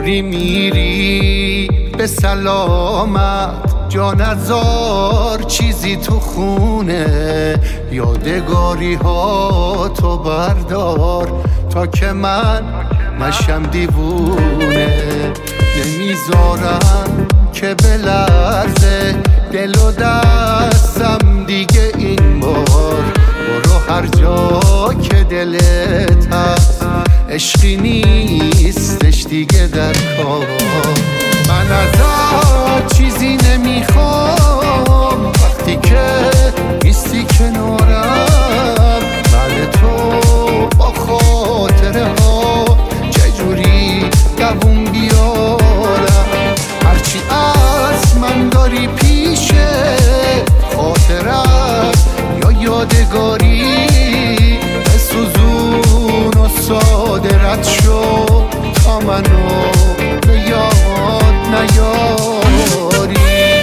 داری میری به سلامت، جا نذار چیزی تو خونه. یادگاری ها تو بردار تا که من نشم دیوونه. نمیذارم که بلرزه دل و دستم دیگه این بار. برو هر جا که دلت هست، عشقی نیستش دیگه در کار. من ازت چیزی نمیخوام وقتی که نیستی کنارم. بعد تو با خاطره ها چجوری دووم بیارم. هرچی از من داری پیشه، خاطرت یا یادگاری، بسوزون و ساده رد شو تا منو به یاد نیاری.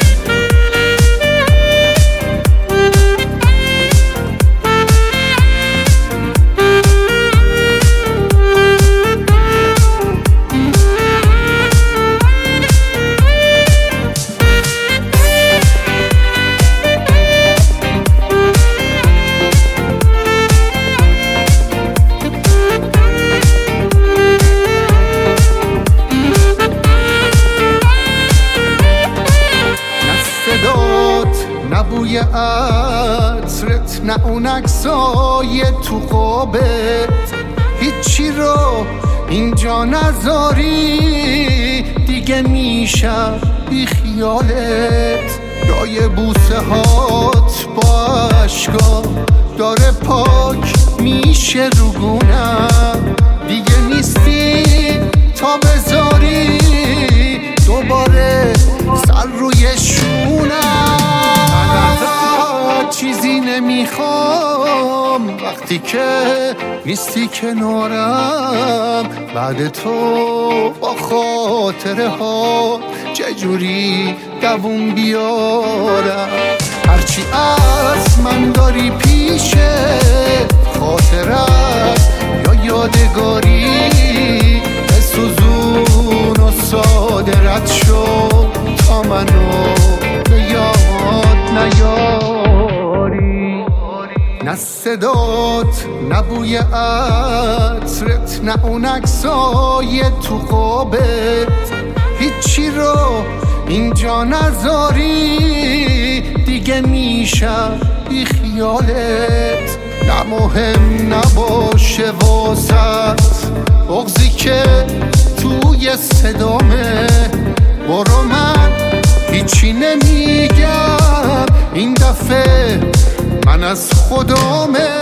نه بوی عطرت، نه اون عکسای تو خوابت، هیچی رو اینجا نذاری دیگه میشم بی خیالت. جای بوسه هات با عشقا داره پاک میشه رو گونم. دیگه نیستی تا بذاری دوباره سر روی شونم. چیزی نمیخوام وقتی که نیستی کنارم. بعد تو با خاطره ها چجوری دووم بیارم. هرچی از من داری پیشه، خاطرت یا یادگاری، بسوزون و ساده رد شو تا منو به یاد نیاری. نه صدات، نه بوی عطرت، نه اون عکسای تو خوابت، هیچی رو اینجا نذاری دیگه میشم بی خیالت. نه مهم نباشه واسط بغضی که توی صدامه. برو من هیچی نمیگم این دفعه، من از خودمه.